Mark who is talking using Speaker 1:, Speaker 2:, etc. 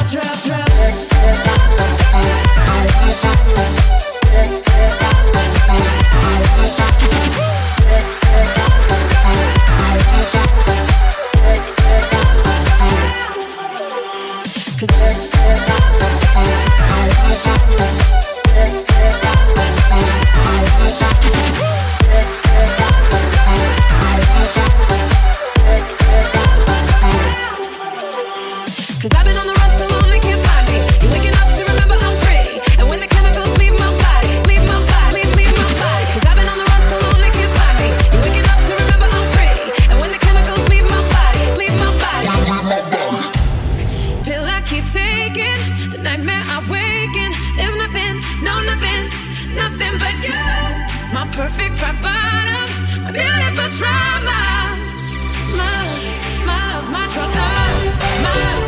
Speaker 1: Cause I've been on the run so long they can't find me. You're waking up to remember I'm free. And when the chemicals leave my body, leave my body, leave my body. Cause I've been on the run so long they can't find me. You're waking up to remember I'm free. And when the chemicals leave my body, leave my body. Pill I keep taking, the nightmare I waken. There's nothing, no nothing, nothing but you. My perfect rock bottom, my beautiful trauma. My love, my love, my trauma. My love.